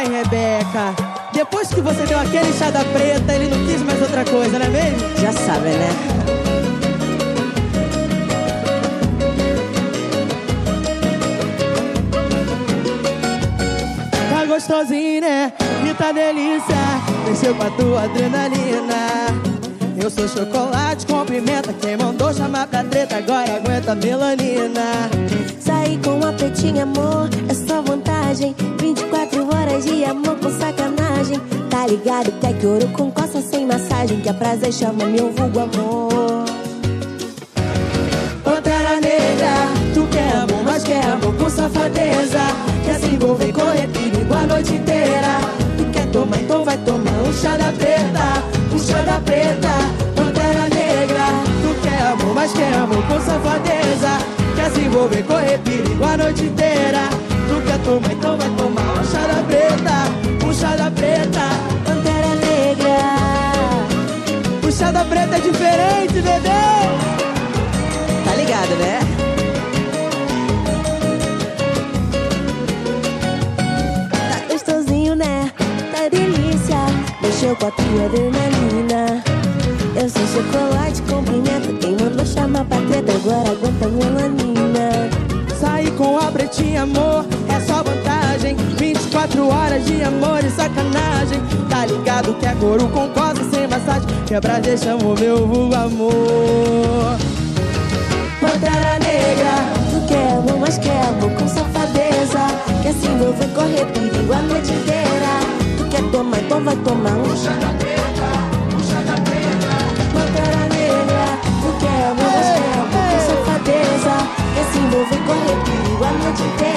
Ai, Rebeca, depois que você deu aquele enxada preta, ele não quis mais outra coisa, não é mesmo? Já sabe, né? Tá gostosinho, né? E tá delícia. Mexeu com a tua adrenalina. Eu sou chocolate com pimenta. Quem mandou chamar pra treta agora aguenta melanina. Sair com uma pretinha, amor, é só vantagem. 24 horas de amor com sacanagem. Tá ligado que é que ouro com coça sem massagem. Que é prazer, chama meu vulgo amor. Pantera negra, tu quer amor, mas quer amor com safadeza. Quer se envolver com perigo a noite inteira. Tu quer tomar, então vai tomar um chá da preta. Um chá da preta. Pantera negra, tu quer amor, mas quer amor com safadeza. Quer se envolver, correr perigo a noite inteira. Tu quer tomar, então vai tomar um chá da preta. Um chá da preta. Pantera negra. O chá da preta é diferente, bebê. Tá ligado, né? Tá gostosinho, né? Tá delícia. Mexeu com a tua adrenalina. Eu sou chocolate com pimenta. Quem mandou chamar pra treta agora aguenta melanina. Sair com a pretinha, amor, é só vantagem. 24 horas de amor e sacanagem. Tá ligado que é couro com coça sem massagem. Quebra, deixa o meu vulgo amor. Pantera negra, Tu quer amor, mas quer amor com safadeza. Quer se envolver, correr perigo a noite inteira. Tu quer tomar, então vai tomar um chá da preta. Um chá da preta. Pantera negra. Tu quer amor, mas quer amor com safadeza. Quer se envolver, correr perigo a noite inteira.